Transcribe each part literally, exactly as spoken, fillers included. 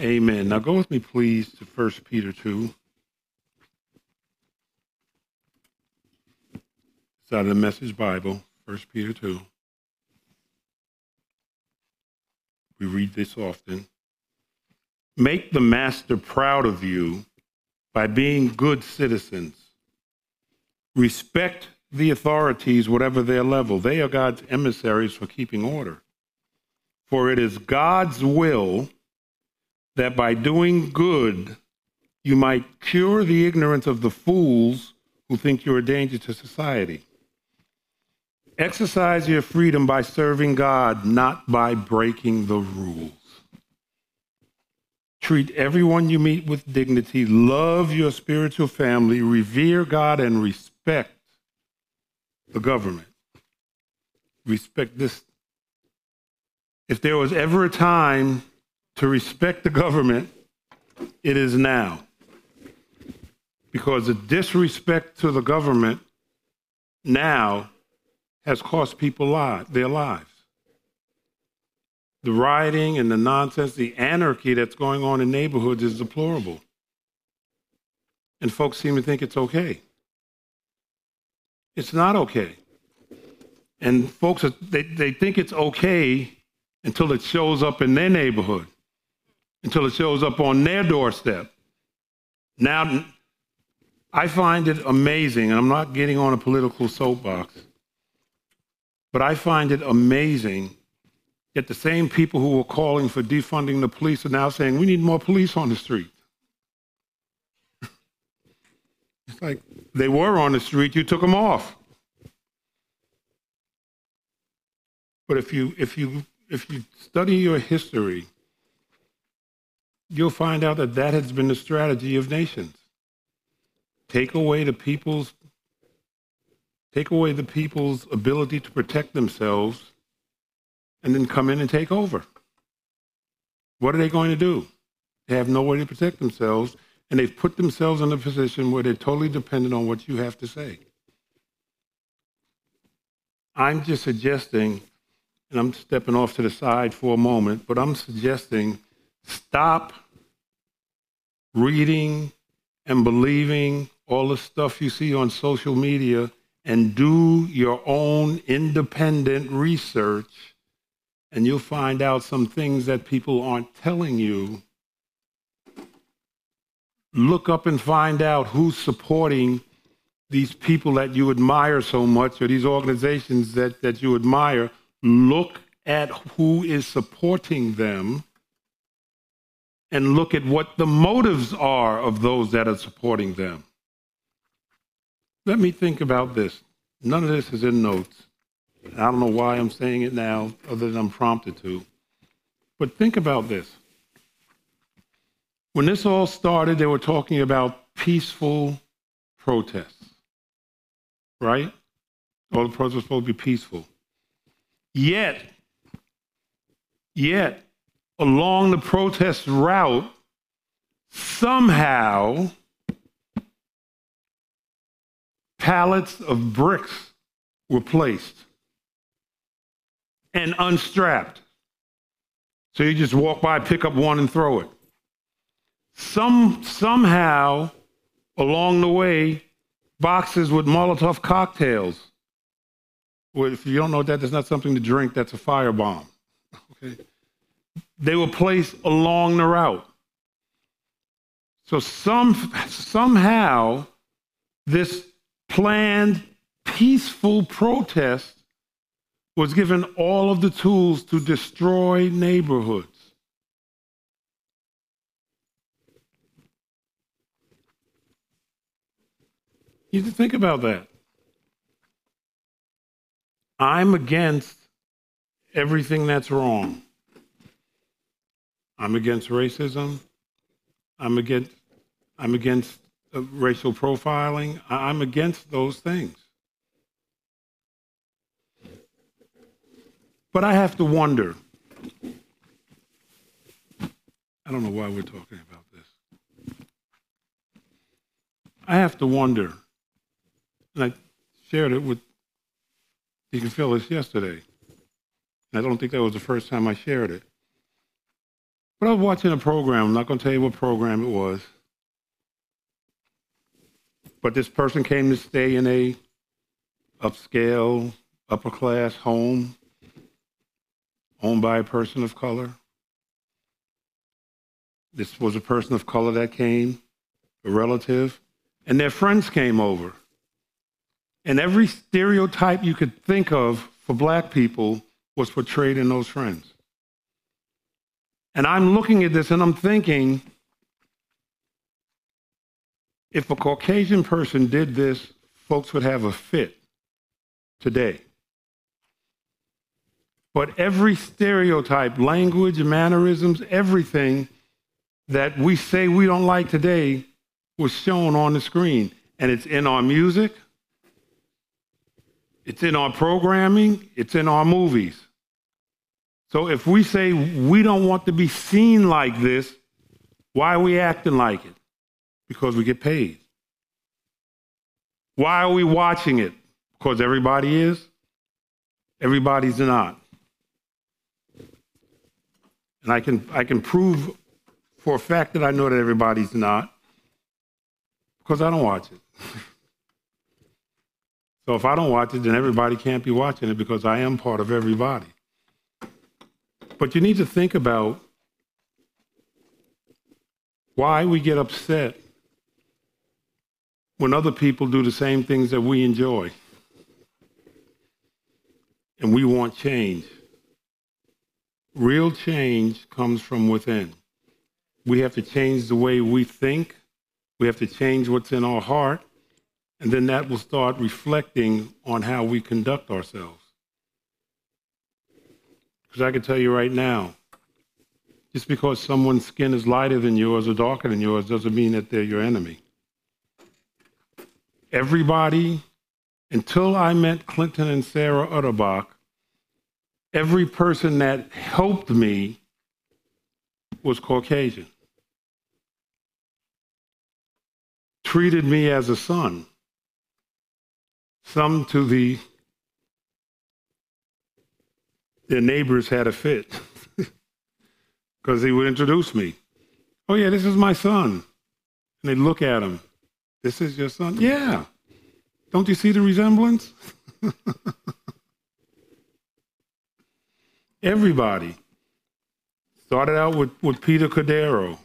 Amen. Now go with me, please, to First Peter two. It's out of the Message Bible, First Peter two. We read this often. Make the master proud of you by being good citizens. Respect the authorities, whatever their level. They are God's emissaries for keeping order. For it is God's will that by doing good, you might cure the ignorance of the fools who think you're a danger to society. Exercise your freedom by serving God, not by breaking the rules. Treat everyone you meet with dignity. Love your spiritual family. Revere God and respect the government. Respect this. If there was ever a time to respect the government, it is now. Because the disrespect to the government now has cost people li- their lives. The rioting and the nonsense, the anarchy that's going on in neighborhoods is deplorable. And folks seem to think it's okay. It's not okay. And folks, they, they think it's okay until it shows up in their neighborhood, until it shows up on their doorstep. Now, I find it amazing, and I'm not getting on a political soapbox, but I find it amazing that the same people who were calling for defunding the police are now saying, we need more police on the street. It's like they were on the street, you took them off. But if you if you if you study your history, you'll find out that that has been the strategy of nations. Take away the people's take away the people's ability to protect themselves, and then come in and take over. What are they going to do? They have no way to protect themselves, and they've put themselves in a position where they're totally dependent on what you have to say. I'm just suggesting, and I'm stepping off to the side for a moment, but I'm suggesting stop reading and believing all the stuff you see on social media and do your own independent research, and you'll find out some things that people aren't telling you. Look up and find out who's supporting these people that you admire so much, or these organizations that, that you admire. Look at who is supporting them and look at what the motives are of those that are supporting them. Let me think about this. None of this is in notes. I don't know why I'm saying it now, other than I'm prompted to. But think about this. When this all started, they were talking about peaceful protests, right? All the protests were supposed to be peaceful. Yet, yet, along the protest route, somehow, pallets of bricks were placed and unstrapped. So you just walk by, pick up one, and throw it. Some, somehow, along the way, boxes with Molotov cocktails. Well, if you don't know that, that's not something to drink, that's a firebomb. Okay? They were placed along the route. So some, somehow, this planned, peaceful protest was given all of the tools to destroy neighborhoods. You need to think about that. I'm against everything that's wrong. I'm against racism. I'm against, I'm against uh, racial profiling. I'm against those things. But I have to wonder. I don't know why we're talking about this. I have to wonder, and I shared it with Deacon Phyllis yesterday. And I don't think that was the first time I shared it. But I was watching a program. I'm not going to tell you what program it was. But this person came to stay in a upscale, upper class home owned by a person of color. This was a person of color that came, a relative, and their friends came over. And every stereotype you could think of for black people was portrayed in those friends. And I'm looking at this and I'm thinking, if a Caucasian person did this, folks would have a fit today. But every stereotype, language, mannerisms, everything that we say we don't like today was shown on the screen. And it's in our music, it's in our programming, it's in our movies. So if we say we don't want to be seen like this, why are we acting like it? Because we get paid. Why are we watching it? Because everybody is? Everybody's not. And I can I can prove for a fact that I know that everybody's not, because I don't watch it. So if I don't watch it, then everybody can't be watching it, because I am part of everybody. But you need to think about why we get upset when other people do the same things that we enjoy. And we want change. Real change comes from within. We have to change the way we think. We have to change what's in our heart. And then that will start reflecting on how we conduct ourselves. Because I can tell you right now, just because someone's skin is lighter than yours or darker than yours doesn't mean that they're your enemy. Everybody, until I met Clinton and Sarah Utterbach, every person that helped me was Caucasian. Treated me as a son. Some to the, their neighbors had a fit because he would introduce me. Oh yeah, this is my son. And they'd look at him. This is your son? Yeah. Don't you see the resemblance? Everybody. Started out with, with Peter Cordero.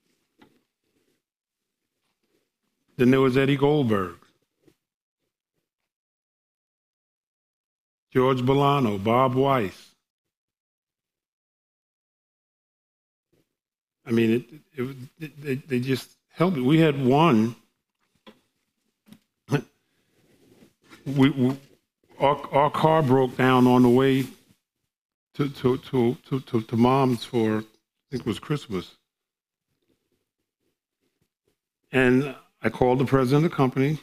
Then there was Eddie Goldberg. George Bolano, Bob Weiss. I mean, it, it, it, they, they just helped me. We had one. We, we our, our car broke down on the way to to, to, to, to to Mom's for, I think it was Christmas. And I called the president of the company.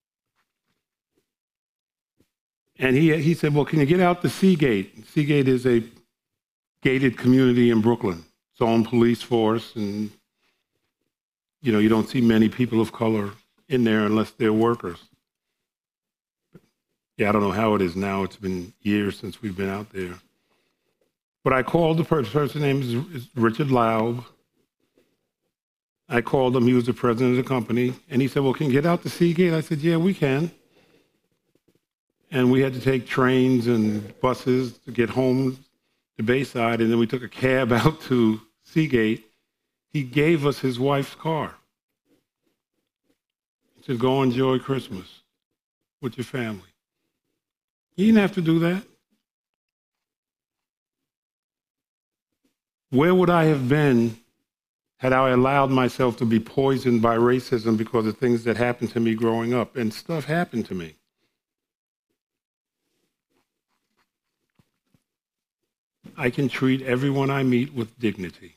And he he said, well, can you get out to Seagate? Seagate is a gated community in Brooklyn. Its own police force, and you know, you don't see many people of color in there unless they're workers. Yeah, I don't know how it is now. It's been years since we've been out there. But I called the person, person's name is, is Richard Laub. I called him, he was the president of the company, and he said, well, can you get out to Seagate? I said, yeah, we can. And we had to take trains and buses to get home to Bayside, and then we took a cab out to Seagate. He gave us his wife's car. He said, go enjoy Christmas with your family. He didn't have to do that. Where would I have been had I allowed myself to be poisoned by racism because of things that happened to me growing up? And stuff happened to me. I can treat everyone I meet with dignity,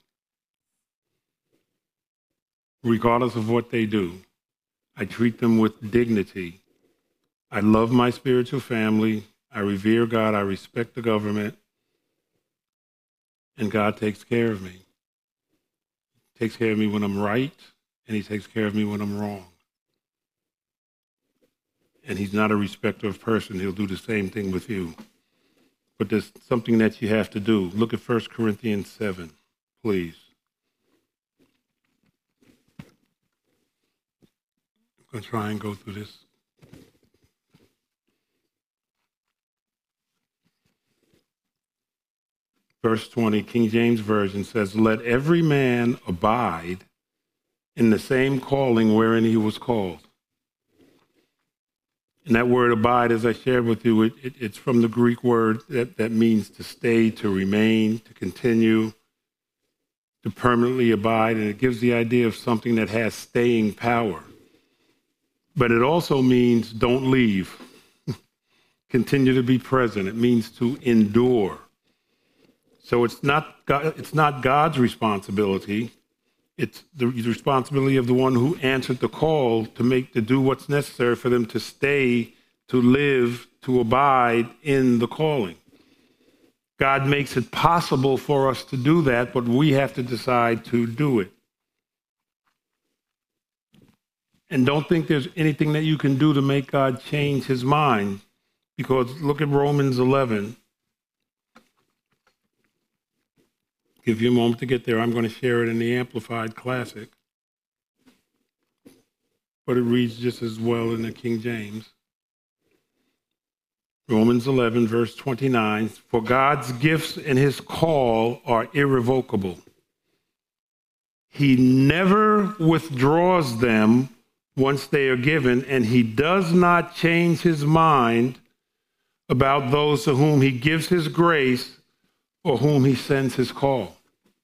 regardless of what they do. I treat them with dignity. I love my spiritual family. I revere God. I respect the government. And God takes care of me. He takes care of me when I'm right, and he takes care of me when I'm wrong. And he's not a respecter of person. He'll do the same thing with you. But there's something that you have to do. Look at First Corinthians seven, please. I'm going to try and go through this. Verse twenty, King James Version says, "Let every man abide in the same calling wherein he was called." And that word abide, as I shared with you, it, it, it's from the Greek word that, that means to stay, to remain, to continue, to permanently abide. And it gives the idea of something that has staying power. But it also means don't leave. Continue to be present. It means to endure. So it's not God, it's not God's responsibility. It's the responsibility of the one who answered the call to make to do what's necessary for them to stay, to live, to abide in the calling. God makes it possible for us to do that, but we have to decide to do it. And don't think there's anything that you can do to make God change his mind, because look at Romans eleven. Give you a moment to get there. I'm going to share it in the Amplified Classic, but it reads just as well in the King James. Romans eleven, verse twenty-nine, "For God's gifts and his call are irrevocable. He never withdraws them once they are given, and he does not change his mind about those to whom he gives his grace or whom he sends his call."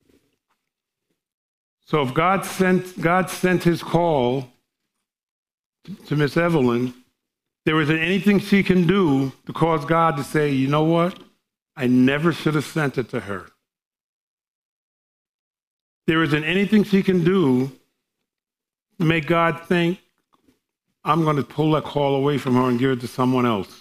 So if God sent God sent his call to Miss Evelyn, there isn't anything she can do to cause God to say, you know what? I never should have sent it to her. There isn't anything she can do to make God think, I'm going to pull that call away from her and give it to someone else.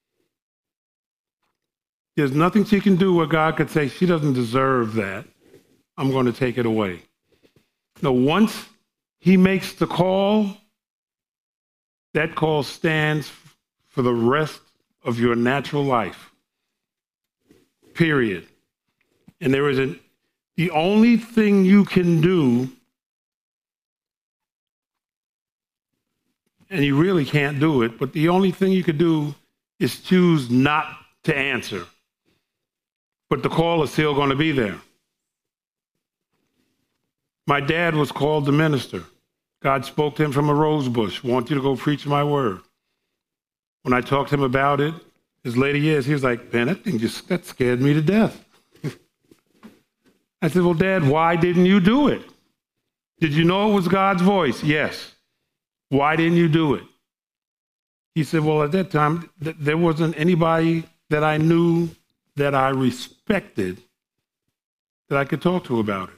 There's nothing she can do where God could say, she doesn't deserve that. I'm going to take it away. No, once he makes the call, that call stands for the rest of your natural life. Period. And there isn't, the only thing you can do, and you really can't do it, but the only thing you could do is choose not to answer. But the call is still going to be there. My dad was called to minister. God spoke to him from a rose bush. Want you to go preach my word. When I talked to him about it, his later years, he was like, man, that thing just, that scared me to death. I said, well, Dad, why didn't you do it? Did you know it was God's voice? Yes. Why didn't you do it? He said, well, at that time, th- there wasn't anybody that I knew that I respected that I could talk to about it.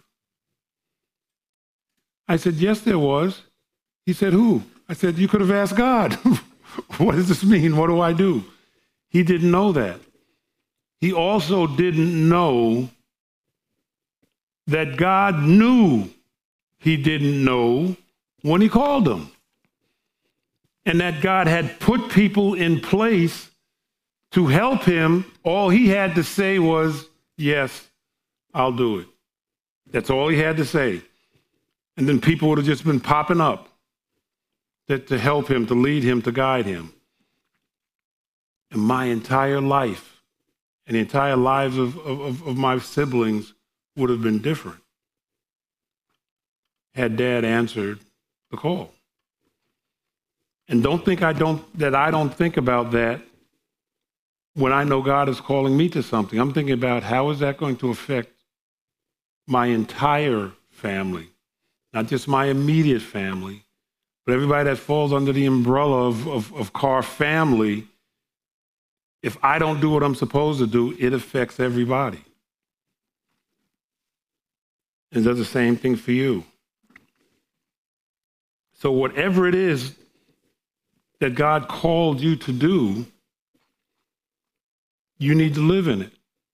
I said, yes, there was. He said, who? I said, you could have asked God. What does this mean? What do I do? He didn't know that. He also didn't know that God knew he didn't know when he called him. And that God had put people in place to help him. All he had to say was, yes, I'll do it. That's all he had to say. And then people would have just been popping up that to help him, to lead him, to guide him. And my entire life and the entire lives of, of, of my siblings would have been different had Dad answered the call. And don't think I don't that I don't think about that when I know God is calling me to something. I'm thinking about how is that going to affect my entire family, not just my immediate family, but everybody that falls under the umbrella of, of, of Carr family. If I don't do what I'm supposed to do, it affects everybody. It does the same thing for you. So whatever it is that God called you to do, you need to live in it.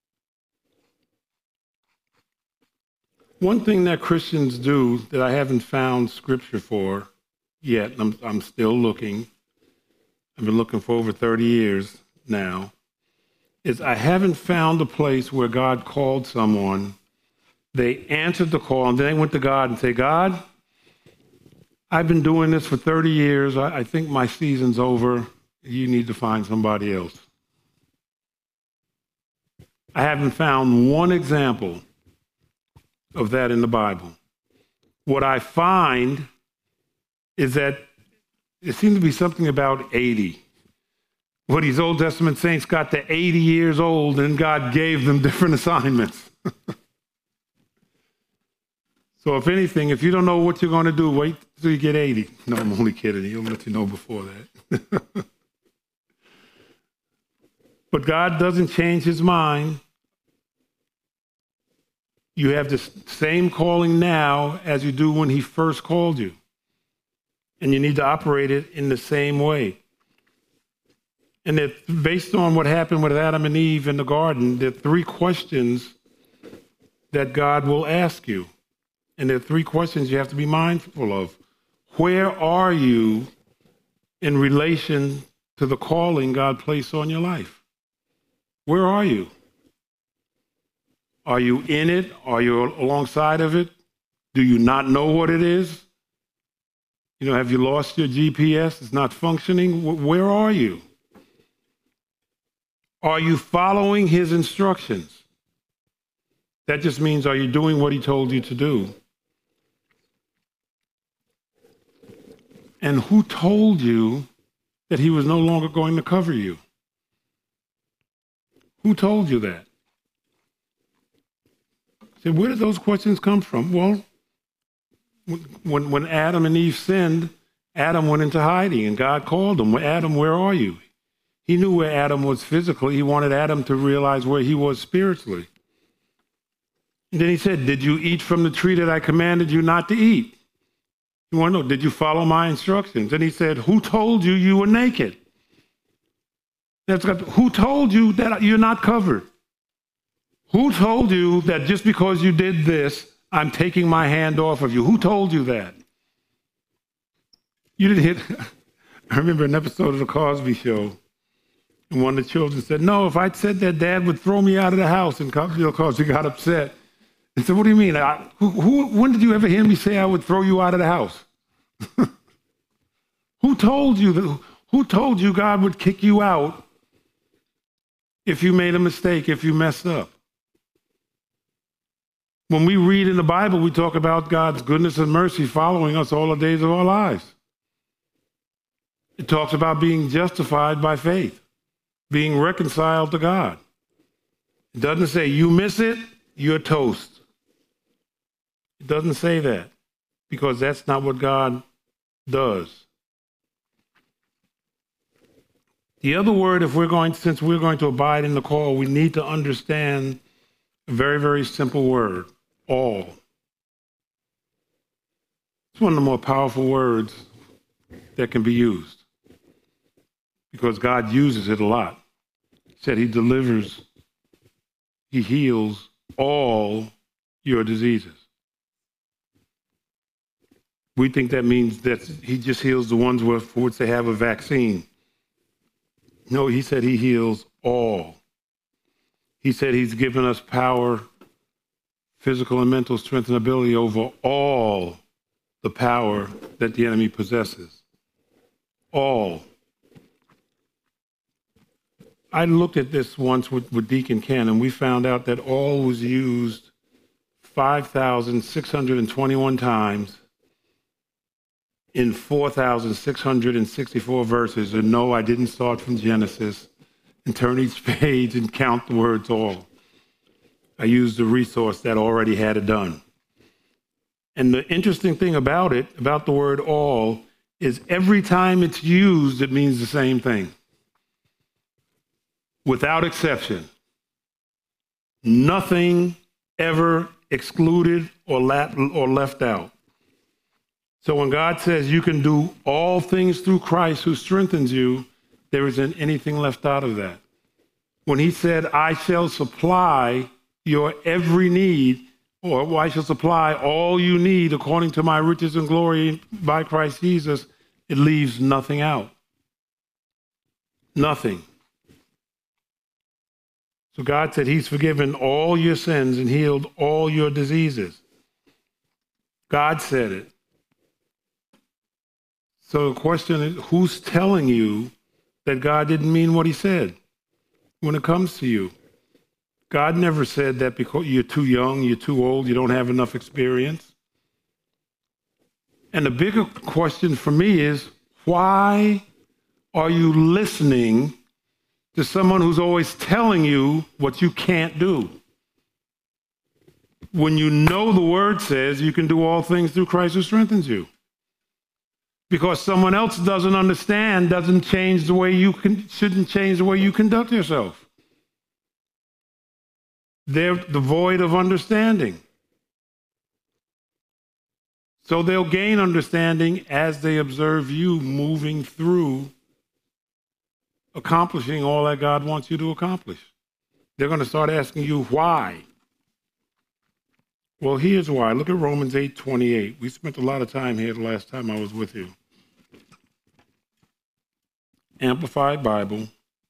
One thing that Christians do that I haven't found scripture for yet, and I'm, I'm still looking, I've been looking for over thirty years now, is I haven't found a place where God called someone, they answered the call, and then they went to God and say, God, I've been doing this for thirty years. I, I think my season's over. You need to find somebody else. I haven't found one example of that in the Bible. What I find is that it seems to be something about eighty. What these Old Testament saints got to eighty years old and God gave them different assignments. So if anything, if you don't know what you're going to do, wait till you get eighty. No, I'm only kidding. He'll let you know before that. But God doesn't change his mind. You have the same calling now as you do when he first called you. And you need to operate it in the same way. And that based on what happened with Adam and Eve in the garden, there are three questions that God will ask you. And there are three questions you have to be mindful of. Where are you in relation to the calling God placed on your life? Where are you? Are you in it? Are you alongside of it? Do you not know what it is? You know, have you lost your G P S? It's not functioning. Where are you? Are you following his instructions? That just means, are you doing what he told you to do? And who told you that he was no longer going to cover you? Who told you that? So where did those questions come from? Well, when, when Adam and Eve sinned, Adam went into hiding and God called him. Adam, where are you? He knew where Adam was physically. He wanted Adam to realize where he was spiritually. And then he said, did you eat from the tree that I commanded you not to eat? You want to know, did you follow my instructions? And he said, who told you you were naked? That's got, who told you that you're not covered? Who told you that just because you did this, I'm taking my hand off of you? Who told you that? You didn't hit. I remember an episode of The Cosby Show, and one of the children said, no, if I'd said that, Dad would throw me out of the house. And Bill Cosby got upset and said, what do you mean? I, who, who, when did you ever hear me say I would throw you out of the house? Who told you that? Who told you God would kick you out if you made a mistake, if you messed up? When we read in the Bible, we talk about God's goodness and mercy following us all the days of our lives. It talks about being justified by faith, being reconciled to God. It doesn't say you miss it, you're toast. It doesn't say that, because that's not what God does. The other word, if we're going, since we're going to abide in the call, we need to understand a very, very simple word, all. It's one of the more powerful words that can be used, because God uses it a lot. He said he delivers, he heals all your diseases. We think that means that he just heals the ones for which they have a vaccine. No, he said he heals all. He said he's given us power, physical and mental strength and ability over all the power that the enemy possesses. All. I looked at this once with, with Deacon Ken, and we found out that all was used five thousand six hundred twenty-one times in four thousand six hundred sixty-four verses. And no, I didn't start from Genesis and turn each page and count the words all. I used a resource that already had it done. And the interesting thing about it, about the word all, is every time it's used, it means the same thing. Without exception. Nothing ever excluded or left out. So when God says you can do all things through Christ who strengthens you, there isn't anything left out of that. When he said, I shall supply your every need, or I shall supply all you need according to my riches and glory by Christ Jesus, it leaves nothing out. Nothing. So God said he's forgiven all your sins and healed all your diseases. God said it. So the question is, who's telling you that God didn't mean what he said when it comes to you? God never said that because you're too young, you're too old, you don't have enough experience. And the bigger question for me is, why are you listening to someone who's always telling you what you can't do, when you know the word says you can do all things through Christ who strengthens you? Because someone else doesn't understand doesn't change the way you can, shouldn't change the way you conduct yourself. They're devoid of understanding. So they'll gain understanding as they observe you moving through accomplishing all that God wants you to accomplish. They're going to start asking you why. Well, here's why. Look at Romans eight twenty-eight. We spent a lot of time here the last time I was with you. Amplified Bible.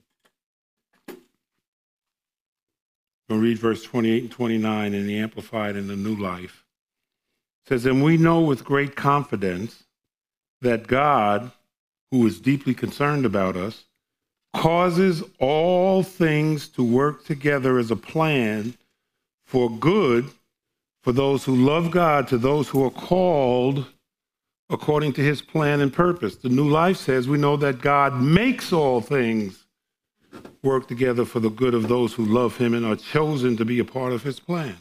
We'll read verse twenty-eight and twenty-nine in the Amplified in the New Life. It says, and we know with great confidence that God, who is deeply concerned about us, causes all things to work together as a plan for good for those who love God, to those who are called according to his plan and purpose. The New Life says we know that God makes all things work together for the good of those who love him and are chosen to be a part of his plan.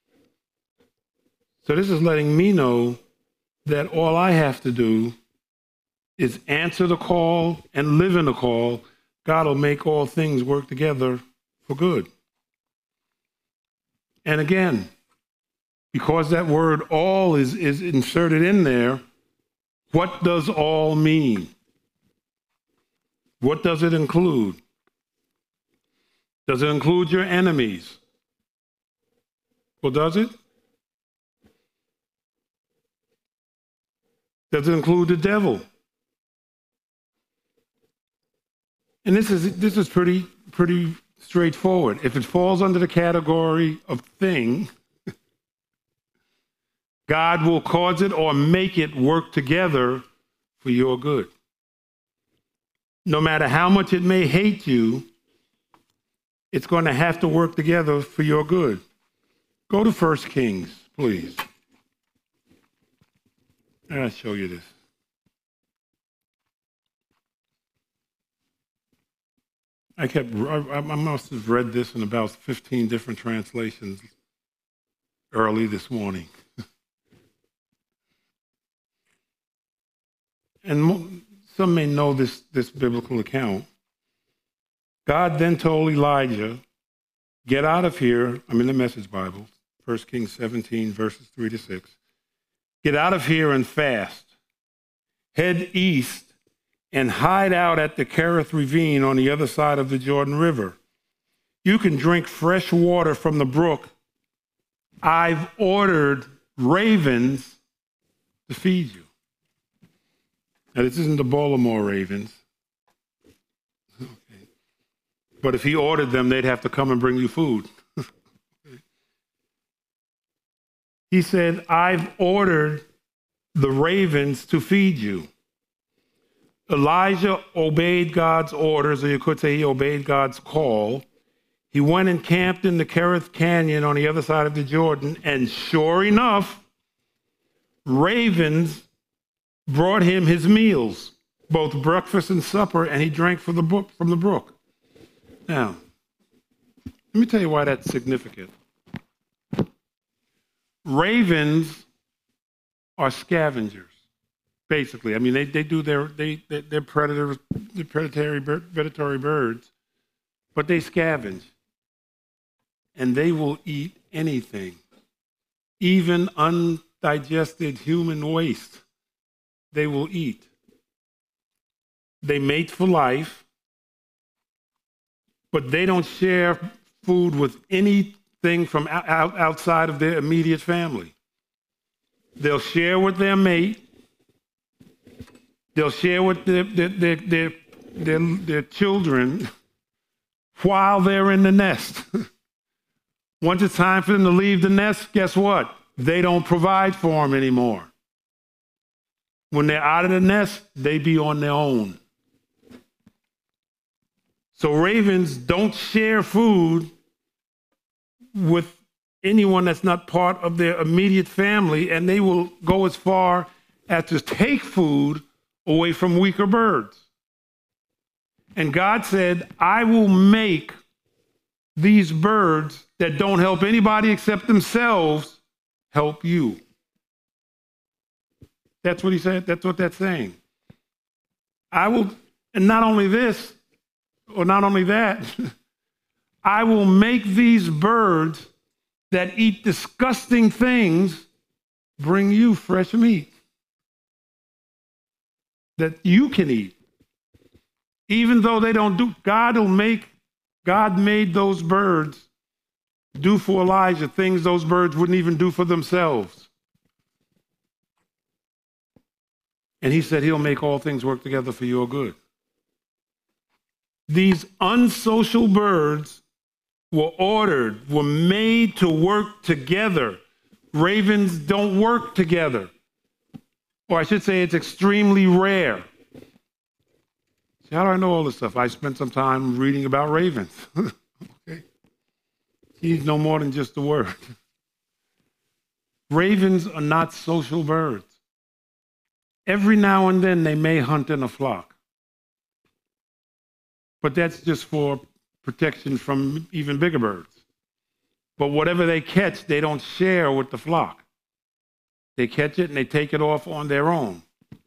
So this is letting me know that all I have to do is answer the call and live in the call. God will make all things work together for good. And again, because that word all is, is inserted in there, what does all mean? What does it include? Does it include your enemies? Well, does it? Does it include the devil? And this is this is pretty pretty straightforward. If it falls under the category of thing, God will cause it or make it work together for your good. No matter how much it may hate you, it's going to have to work together for your good. Go to First Kings, please. I'll show you this. I kept, I, I must have read this in about fifteen different translations early this morning. And some may know this, this biblical account. God then told Elijah, get out of here. I'm in the Message Bible, First Kings seventeen, verses three to six. Get out of here and fast. Head east and hide out at the Kerith Ravine on the other side of the Jordan River. You can drink fresh water from the brook. I've ordered ravens to feed you. Now, this isn't the Baltimore Ravens. Okay. But if he ordered them, they'd have to come and bring you food. He said, I've ordered the ravens to feed you. Elijah obeyed God's orders, or you could say he obeyed God's call. He went and camped in the Kerith Canyon on the other side of the Jordan, and sure enough, ravens brought him his meals, both breakfast and supper, and he drank from the brook. From the brook. Now, let me tell you why that's significant. Ravens are scavengers, basically. I mean, they, they do their they they're predators, they're predatory predatory birds, but they scavenge, and they will eat anything, even undigested human waste. They will eat. They mate for life, but they don't share food with anything from out, outside of their immediate family. They'll share with their mate. They'll share with their, their, their, their, their, their children while they're in the nest. Once it's time for them to leave the nest, guess what? They don't provide for them anymore. When they're out of the nest, they be on their own. So ravens don't share food with anyone that's not part of their immediate family, and they will go as far as to take food away from weaker birds. And God said, I will make these birds that don't help anybody except themselves help you. That's what he said. That's what that's saying. I will, and not only this, or not only that, I will make these birds that eat disgusting things bring you fresh meat that you can eat. Even though they don't do, God will make, God made those birds do for Elijah things those birds wouldn't even do for themselves. And he said he'll make all things work together for your good. These unsocial birds were ordered, were made to work together. Ravens don't work together. Or I should say it's extremely rare. See, how do I know all this stuff? I spent some time reading about ravens. Okay. He's no more than just a word. Ravens are not social birds. Every now and then they may hunt in a flock. But that's just for protection from even bigger birds. But whatever they catch, they don't share with the flock. They catch it and they take it off on their own.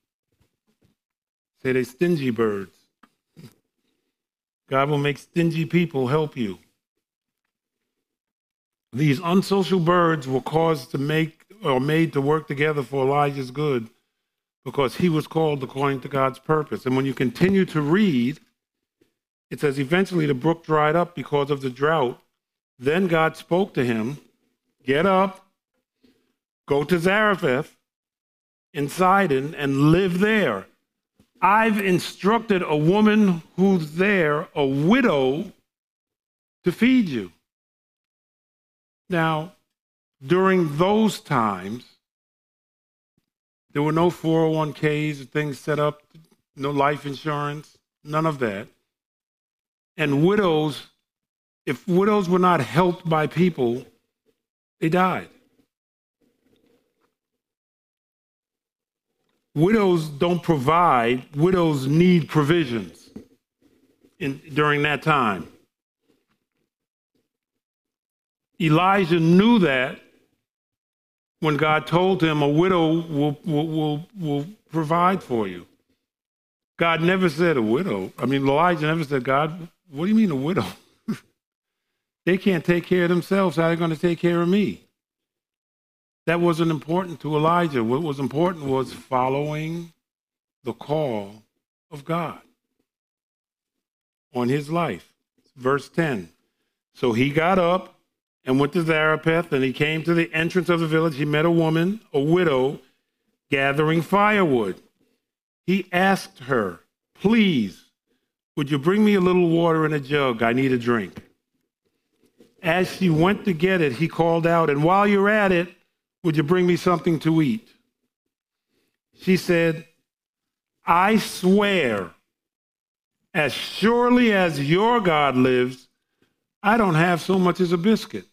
Say they're stingy birds. God will make stingy people help you. These unsocial birds were caused to make or made to work together for Elijah's good because he was called according to God's purpose. And when you continue to read, it says eventually the brook dried up because of the drought. Then God spoke to him, get up, go to Zarephath in Sidon and live there. I've instructed a woman who's there, a widow, to feed you. Now, during those times, there were no four oh one k's or things set up, no life insurance, none of that. And widows, if widows were not helped by people, they died. Widows don't provide, widows need provisions in, during that time. Elijah knew that when God told him a widow will, will, will, will provide for you. God never said a widow. I mean, Elijah never said, God, what do you mean a widow? They can't take care of themselves. How are they going to take care of me? That wasn't important to Elijah. What was important was following the call of God on his life. Verse ten. So he got up and went to Zarephath, and he came to the entrance of the village. He met a woman, a widow, gathering firewood. He asked her, please, would you bring me a little water in a jug? I need a drink. As she went to get it, he called out, and while you're at it, would you bring me something to eat? She said, I swear, as surely as your God lives, I don't have so much as a biscuit.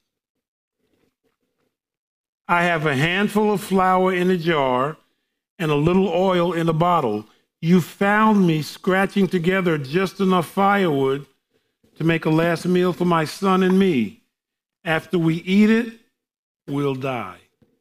I have a handful of flour in a jar and a little oil in a bottle. You found me scratching together just enough firewood to make a last meal for my son and me. After we eat it, we'll die.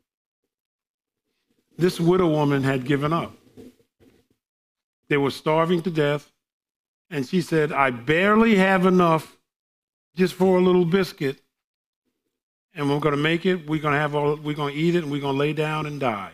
This widow woman had given up. They were starving to death, and she said, I barely have enough just for a little biscuit, and we're going to make it, we're going to have all, we're going to eat it, and we're going to lay down and die.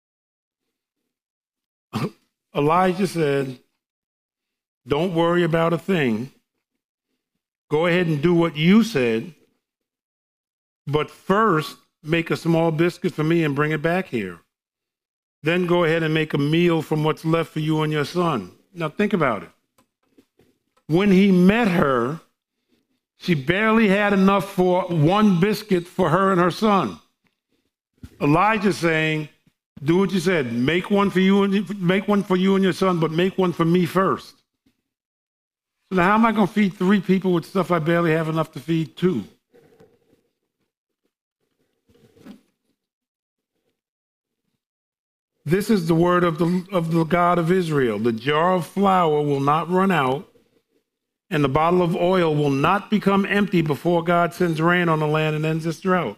Elijah said, don't worry about a thing. Go ahead and do what you said, but first make a small biscuit for me and bring it back here. Then go ahead and make a meal from what's left for you and your son. Now think about it. When he met her, she barely had enough for one biscuit for her and her son. Elijah saying, Do what you said. Make one for you and make one for you and your son, but make one for me first. So now how am I going to feed three people with stuff I barely have enough to feed two? This is the word of the, of the God of Israel. The jar of flour will not run out, and the bottle of oil will not become empty before God sends rain on the land and ends this drought.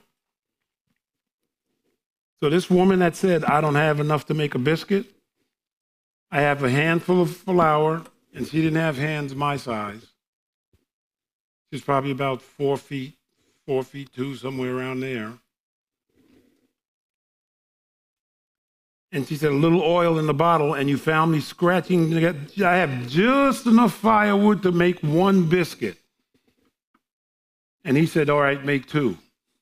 So this woman that said, I don't have enough to make a biscuit, I have a handful of flour, and she didn't have hands my size. She's probably about four feet, four feet two, somewhere around there. And she said, a little oil in the bottle, and you found me scratching. I have just enough firewood to make one biscuit. And he said, all right, make two.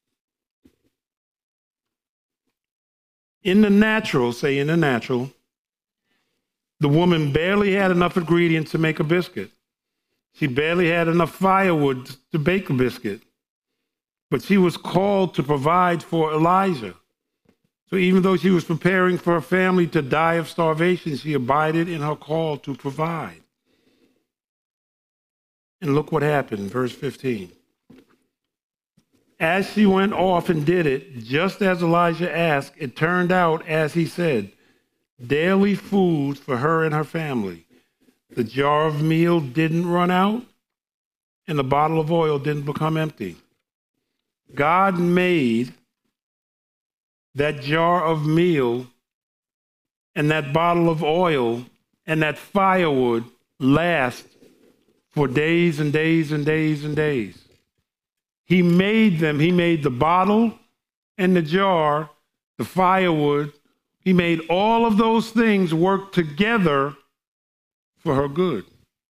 In the natural, say in the natural, the woman barely had enough ingredients to make a biscuit. She barely had enough firewood to bake a biscuit. But she was called to provide for Elijah. So even though she was preparing for her family to die of starvation, she abided in her call to provide. And look what happened, verse fifteen. As she went off and did it, just as Elijah asked, it turned out as he said, daily food for her and her family. The jar of meal didn't run out, and the bottle of oil didn't become empty. God made that jar of meal and that bottle of oil and that firewood last for days and days and days and days. He made them. He made the bottle and the jar, the firewood. He made all of those things work together for her good.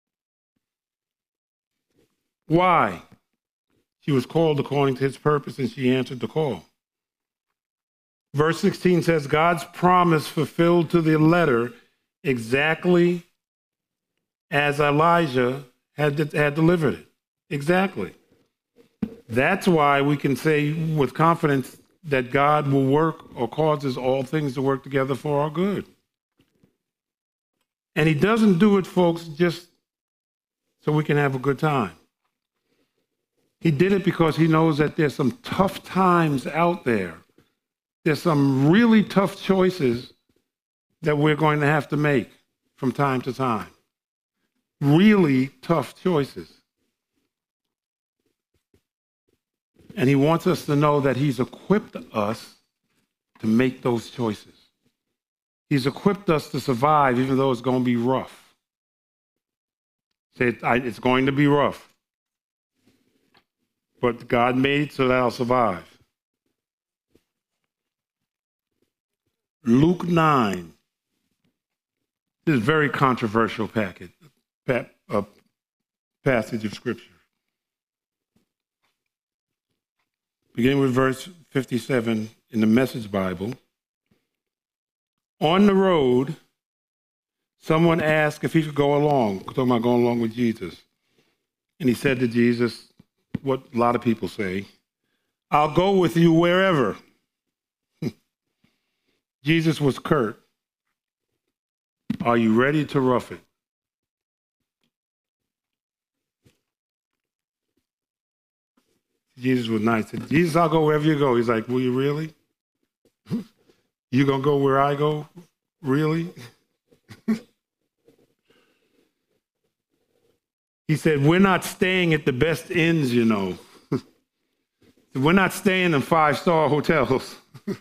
Why? She was called according to his purpose, and she answered the call. Verse sixteen says, God's promise fulfilled to the letter exactly as Elijah had, had delivered it. Exactly. That's why we can say with confidence that God will work or causes all things to work together for our good. And he doesn't do it, folks, just so we can have a good time. He did it because he knows that there's some tough times out there. There's some really tough choices that we're going to have to make from time to time. Really tough choices. And he wants us to know that he's equipped us to make those choices. He's equipped us to survive even though it's going to be rough. Say, it's going to be rough. But God made it so that I'll survive. Luke nine. This is a very controversial packet, pa- uh, passage of Scripture. Beginning with verse fifty-seven in the Message Bible. On the road, someone asked if he could go along, talking about going along with Jesus. And he said to Jesus, what a lot of people say, I'll go with you wherever. Jesus was curt. Are you ready to rough it? Jesus was nice. He said, Jesus, I'll go wherever you go. He's like, will you really? You gonna go where I go? Really? He said, we're not staying at the best inns, you know. We're not staying in five-star hotels.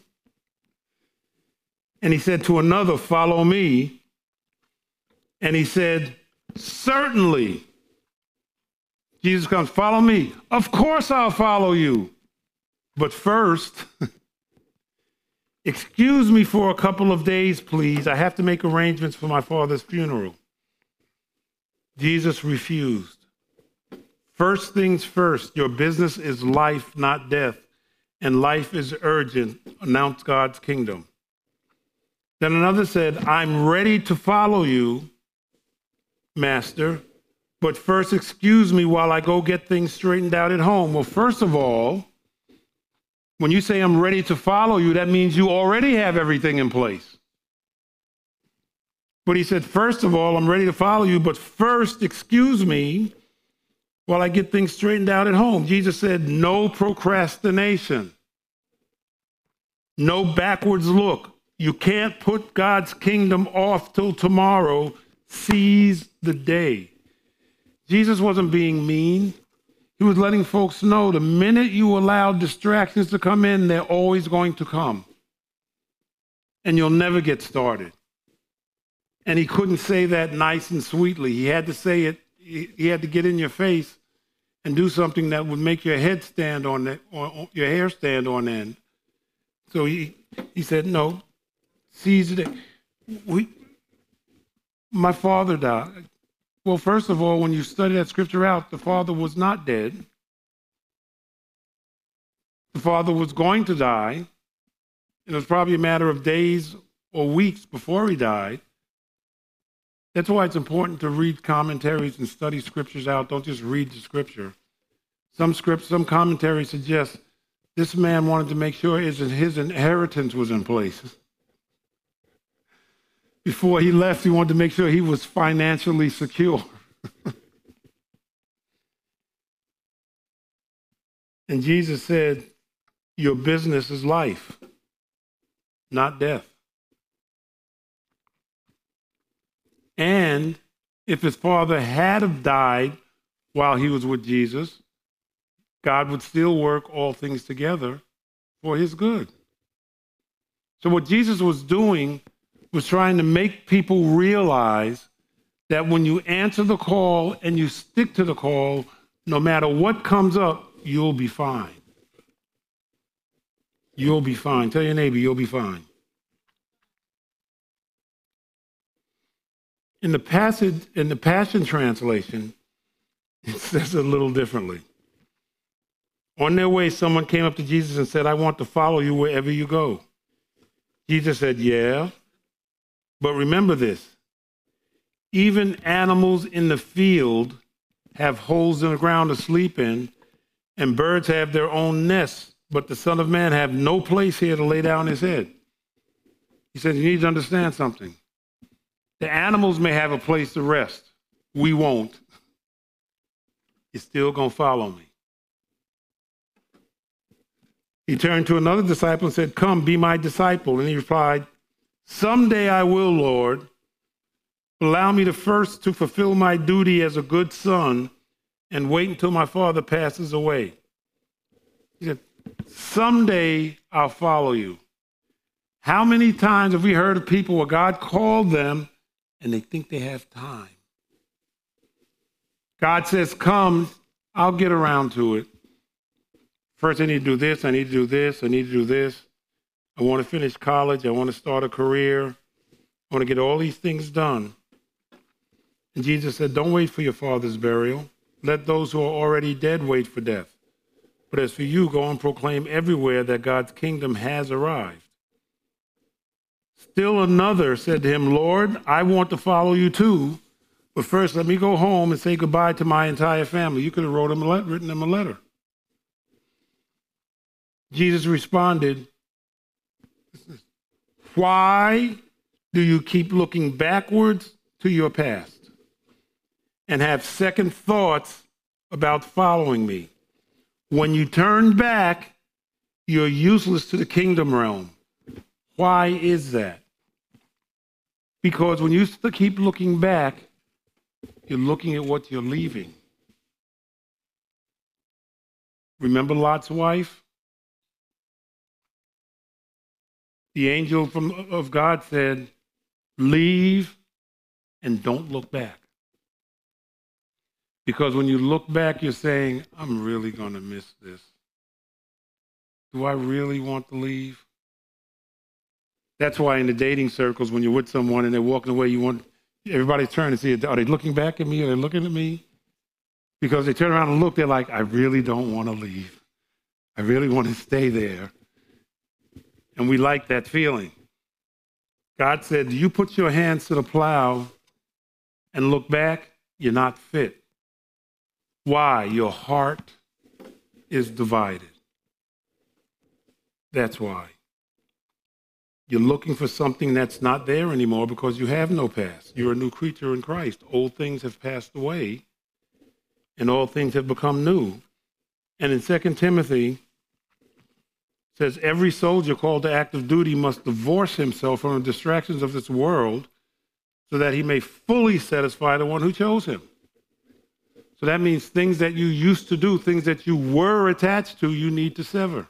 And he said to another, follow me. And he said, certainly. Jesus comes, follow me. Of course I'll follow you. But first, excuse me for a couple of days, please. I have to make arrangements for my father's funeral. Jesus refused. First things first, your business is life, not death. And life is urgent. Announce God's kingdom. Then another said, I'm ready to follow you, Master, but first excuse me while I go get things straightened out at home. Well, first of all, when you say I'm ready to follow you, that means you already have everything in place. But he said, first of all, I'm ready to follow you, but first, excuse me while I get things straightened out at home. Jesus said, no procrastination, no backwards look. You can't put God's kingdom off till tomorrow. Seize the day. Jesus wasn't being mean. He was letting folks know the minute you allow distractions to come in, they're always going to come. And you'll never get started. And he couldn't say that nice and sweetly. He had to say it, he had to get in your face and do something that would make your head stand on the, or your hair stand on end. So he, he said, no, seize the day. We, my father died. Well, first of all, when you study that scripture out, the father was not dead. The father was going to die. It was probably a matter of days or weeks before he died. That's why it's important to read commentaries and study scriptures out. Don't just read the scripture. Some scripts, some commentaries suggest this man wanted to make sure his, his inheritance was in place. Before he left, he wanted to make sure he was financially secure. And Jesus said, your business is life, not death. And if his father had have died while he was with Jesus, God would still work all things together for his good. So what Jesus was doing was trying to make people realize that when you answer the call and you stick to the call, no matter what comes up, you'll be fine. You'll be fine. Tell your neighbor, you'll be fine. In the passage, in the Passion Translation, it says it a little differently. On their way, someone came up to Jesus and said, I want to follow you wherever you go. Jesus said, yeah, but remember this. Even animals in the field have holes in the ground to sleep in, and birds have their own nests, but the Son of Man have no place here to lay down his head. He said, you need to understand something. The animals may have a place to rest. We won't. You're still going to follow me. He turned to another disciple and said, come, be my disciple. And he replied, someday I will, Lord. Allow me to first to fulfill my duty as a good son and wait until my father passes away. He said, someday I'll follow you. How many times have we heard of people where God called them and they think they have time? God says, come, I'll get around to it. First, I need to do this, I need to do this, I need to do this. I want to finish college, I want to start a career, I want to get all these things done. And Jesus said, don't wait for your father's burial. Let those who are already dead wait for death. But as for you, go and proclaim everywhere that God's kingdom has arrived. Still another said to him, Lord, I want to follow you too, but first let me go home and say goodbye to my entire family. You could have wrote him a letter, written them a letter. Jesus responded, why do you keep looking backwards to your past and have second thoughts about following me? When you turn back, you're useless to the kingdom realm. Why is that? Because when you keep looking back, you're looking at what you're leaving. Remember Lot's wife? The angel from, of God said, leave and don't look back. Because when you look back, you're saying, I'm really going to miss this. Do I really want to leave? That's why in the dating circles, when you're with someone and they're walking away, you want everybody's turning to see, are they looking back at me? Are they looking at me? Because they turn around and look, they're like, I really don't want to leave. I really want to stay there. And we like that feeling. God said, do you put your hands to the plow and look back? You're not fit. Why? Your heart is divided. That's why. You're looking for something that's not there anymore because you have no past. You're a new creature in Christ. Old things have passed away, and all things have become new. And in Second Timothy, it says, every soldier called to active duty must divorce himself from the distractions of this world so that he may fully satisfy the one who chose him. So that means things that you used to do, things that you were attached to, you need to sever.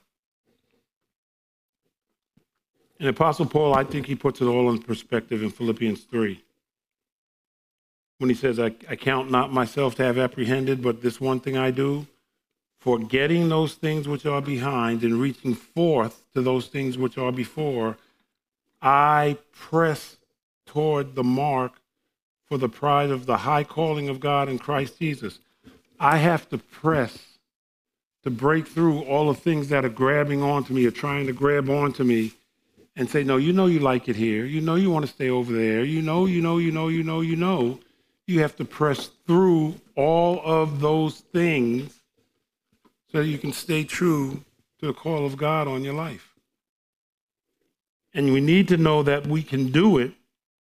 And Apostle Paul, I think he puts it all in perspective in Philippians three. When he says, I, I count not myself to have apprehended, but this one thing I do, forgetting those things which are behind and reaching forth to those things which are before, I press toward the mark for the prize of the high calling of God in Christ Jesus. I have to press to break through all the things that are grabbing onto me or trying to grab onto me and say, no, you know you like it here. You know you want to stay over there. You know, you know, you know, you know, you know. You have to press through all of those things so that you can stay true to the call of God on your life. And we need to know that we can do it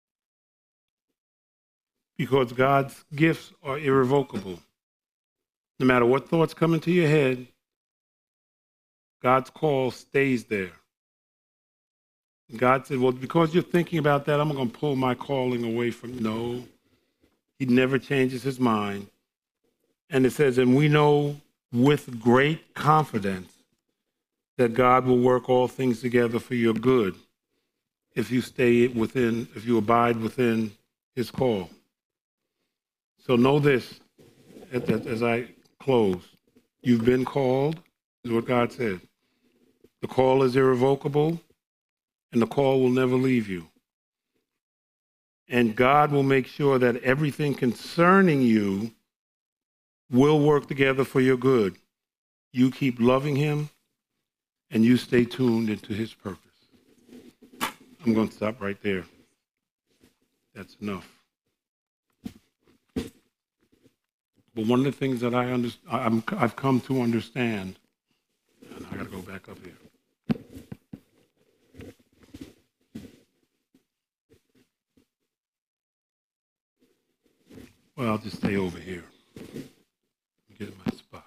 because God's gifts are irrevocable. No matter what thoughts come into your head, God's call stays there. God said, well, because you're thinking about that, I'm going to pull my calling away from you. No, he never changes his mind. And it says, and we know with great confidence that God will work all things together for your good if you stay within, if you abide within his call. So know this, as I close, you've been called, is what God said. The call is irrevocable, and the call will never leave you. And God will make sure that everything concerning you will work together for your good. You keep loving him, and you stay tuned into his purpose. I'm going to stop right there. That's enough. But one of the things that I under, I'm, I've come to understand, and I got to go back up here. Well, I'll just stay over here. Get in my spot.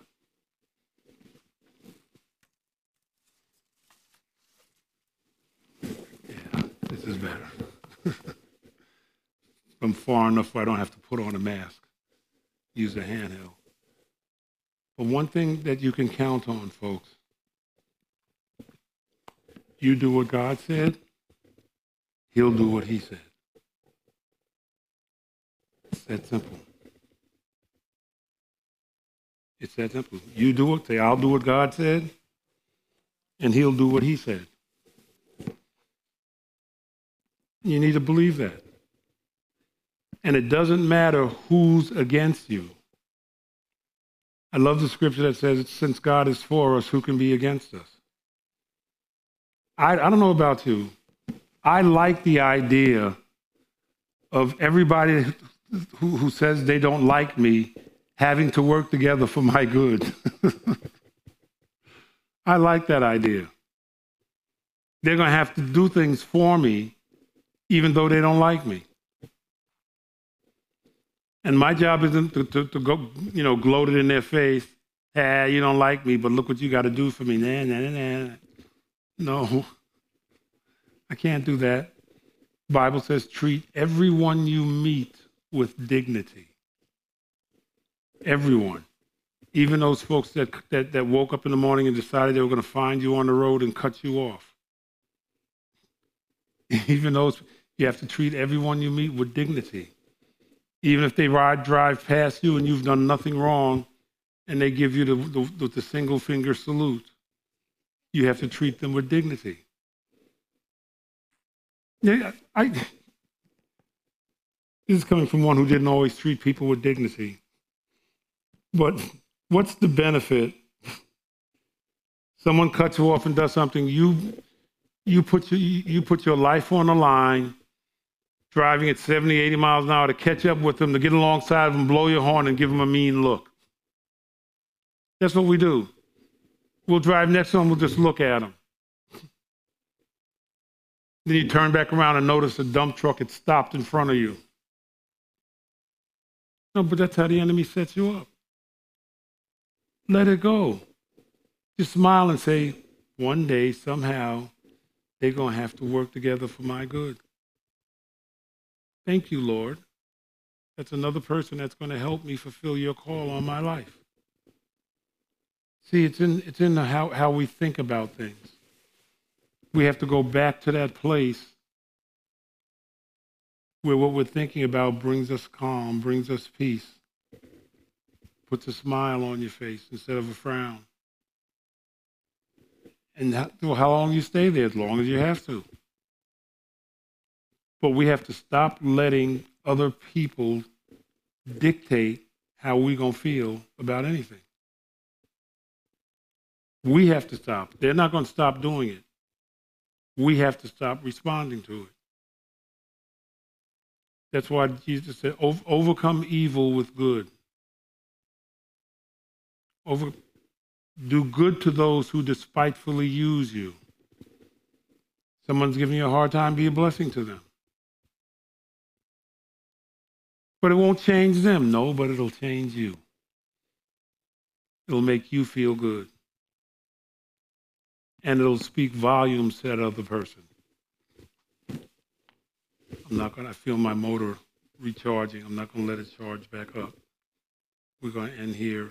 Yeah, this is better. I'm far enough where I don't have to put on a mask. Use a handheld. But one thing that you can count on, folks, you do what God said, he'll do what he said. It's that simple. It's that simple. You do it, say, I'll do what God said, and he'll do what he said. You need to believe that. And it doesn't matter who's against you. I love the scripture that says, since God is for us, who can be against us? I, I don't know about you. I like the idea of everybody who, who says they don't like me having to work together for my good. I like that idea. They're going to have to do things for me, even though they don't like me. And my job isn't to, to, to go, you know, gloat it in their face. Ah, you don't like me, but look what you got to do for me. Nah, nah, nah, nah. No, I can't do that. The Bible says treat everyone you meet with dignity. Everyone. Even those folks that, that, that woke up in the morning and decided they were going to find you on the road and cut you off. Even those, you have to treat everyone you meet with dignity. Even if they ride, drive past you and you've done nothing wrong and they give you the, the, the single finger salute, you have to treat them with dignity. Yeah, I, this is coming from one who didn't always treat people with dignity. But what's the benefit? Someone cuts you off and does something, you, you, put, your, you put your life on the line, driving at seventy, eighty miles an hour to catch up with them, to get alongside of them, blow your horn, and give them a mean look. That's what we do. We'll drive next to them, we'll just look at them. Then you turn back around and notice a dump truck had stopped in front of you. No, but that's how the enemy sets you up. Let it go. Just smile and say, one day, somehow, they're going to have to work together for my good. Thank you, Lord. That's another person that's going to help me fulfill your call on my life. See, it's in it's in the how, how we think about things. We have to go back to that place where what we're thinking about brings us calm, brings us peace, puts a smile on your face instead of a frown. And how, well, how long you stay there? As long as you have to. But we have to stop letting other people dictate how we're going to feel about anything. We have to stop. They're not going to stop doing it. We have to stop responding to it. That's why Jesus said, overcome evil with good. Over, do good to those who despitefully use you. Someone's giving you a hard time, be a blessing to them. But it won't change them. No, but it'll change you. It'll make you feel good. And it'll speak volumes to that other person. I'm not going to feel my motor recharging. I'm not going to let it charge back up. We're going to end here.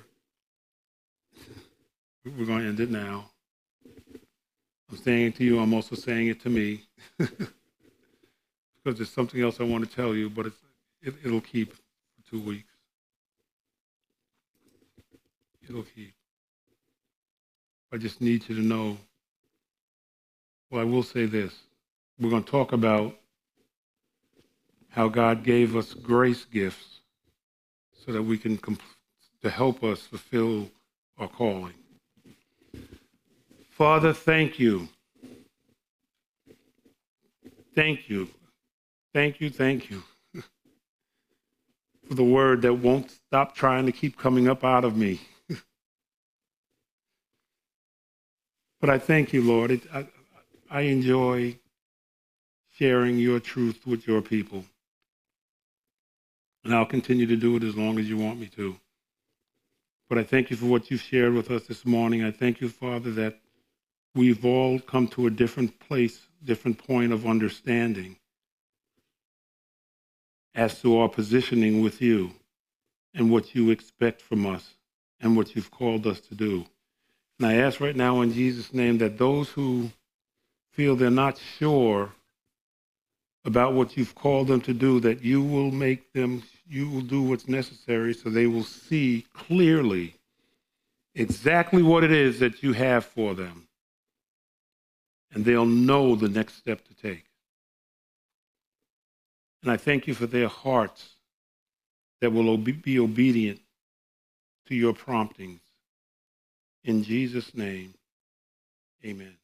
We're going to end it now. I'm saying it to you. I'm also saying it to me. Because there's something else I want to tell you, but it's, it, it'll keep for two weeks. It'll keep. I just need you to know. Well, I will say this. We're going to talk about how God gave us grace gifts so that we can, comp- to help us fulfill our calling. Father, thank you. Thank you. Thank you, thank you for the word that won't stop trying to keep coming up out of me. But I thank you, Lord. It, I, I enjoy sharing your truth with your people. And I'll continue to do it as long as you want me to. But I thank you for what you've shared with us this morning. I thank you, Father, that we've all come to a different place, different point of understanding as to our positioning with you and what you expect from us and what you've called us to do. And I ask right now in Jesus' name that those who feel they're not sure about what you've called them to do, that you will make them, you will do what's necessary so they will see clearly exactly what it is that you have for them. And they'll know the next step to take. And I thank you for their hearts that will be obedient to your promptings. In Jesus' name, amen.